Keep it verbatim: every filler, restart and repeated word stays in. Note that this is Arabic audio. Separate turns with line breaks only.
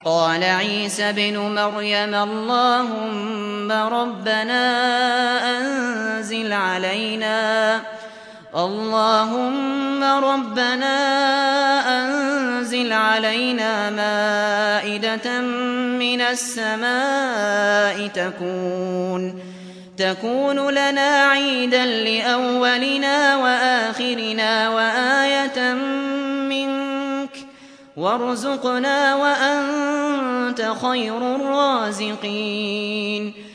قال عيسى ابن مريم اللهم ربنا أنزل علينا اللهم ربنا أنزل علينا مائدة من السماء تكون تكون لنا عيدا لأولنا وآخرنا وآية منك وارزقنا وأنت خير الرازقين